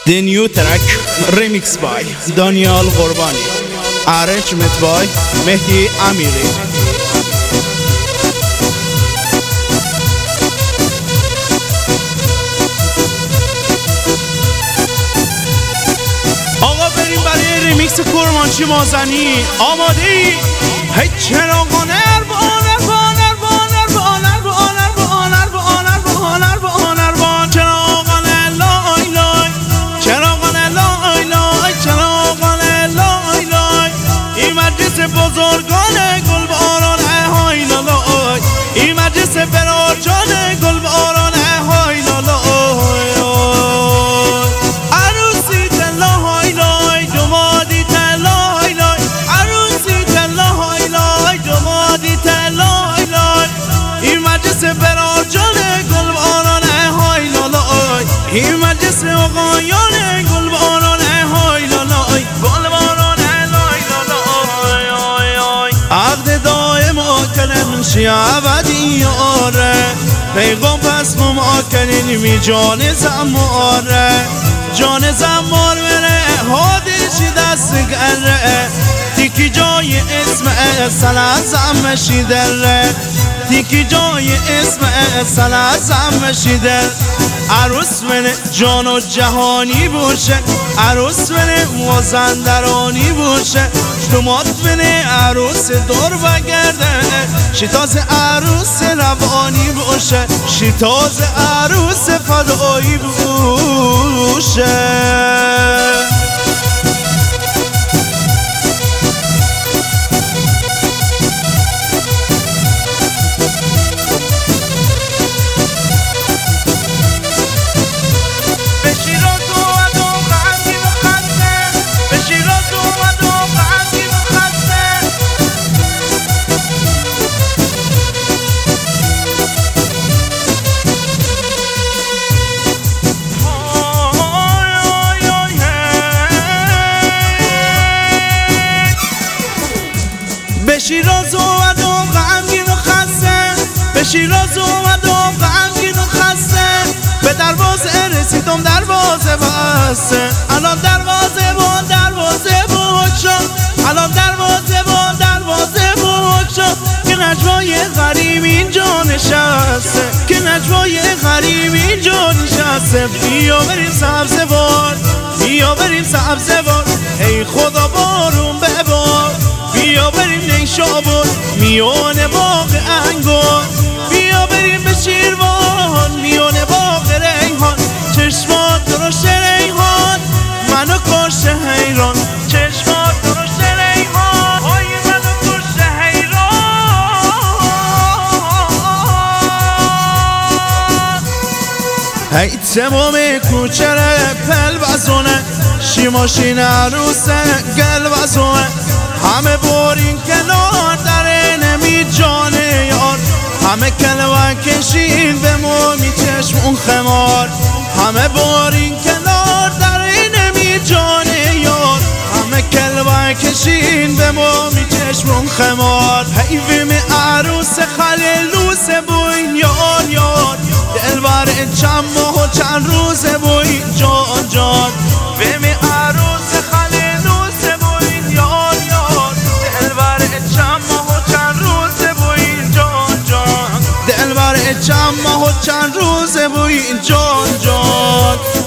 The new track remix by Daniel Qurbani, arrangement by Mehdi Amiri. آقا بریم برای ریمیکس کرمانچی مازنی. آماده ای؟ هی چراغان بزرگان گل باران های لالای، این مجلس براجان گل باران های لالای، عروسی تلا های لای دمادی تلا های لای، عروسی تلا های لای دمادی تلا های لای، این مجلس براجان گل باران های لالای، این مجلس آقایان گل باران های لالای، گل باران عقد دائم آکنن شی عبدی آره، پیغام پس مماکنین می جان زماره، جان زمار بره حادشی دست گره، تیکی جای اسم سلازم مشیدره، تیکی جای اسم سلازم مشیدر، عروس من جان و جهانی باشه، عروس من مازندرانی باشه، شمات من عروس دور بگرده، شیطاز عروس روانی باشه، شیطاز عروس فدایی باشه. به شیراز اومدم غمگین و خسته، به شیراز اومدم غمگین و خسته، به دروازه رسیدم دروازه بسته، الان دروازه بود شد، الان دروازه بود شد، که نجوای غریب اینجا نشسته، که نجوای غریب اینجا نشسته، بیا بریم سبزه بار، بیا بریم سبزه بار، ای خدا بارون ببار، بیا بریم نیشابور میون باغ انگور، بیا بریم به شیروان میون باغ ریحان، چشمات درشت ریحان منو کشته حیران، چشمات درشت ریحان های منو کشته حیران. هی تمام کوچه پل بزونه، شی ماشین عروس گل بزونه، همه بورین کنار در نمی جانه یار، همه کلوه کشین به مومی چشم اون خمار، همه بورین کنار در نمی جانه یار، همه کلوه کشین به مومی چشم اون خمار، حیویم عروس خلیلوس بوین یار یار، دلبر چند ماه و چند روز بوین جان جان، بیم عروس خلیلوس بوین یار یار، دلبر چند ماه و چند روز بوین جان جان، دلبر چند ماه و چند روز بوین جان جان.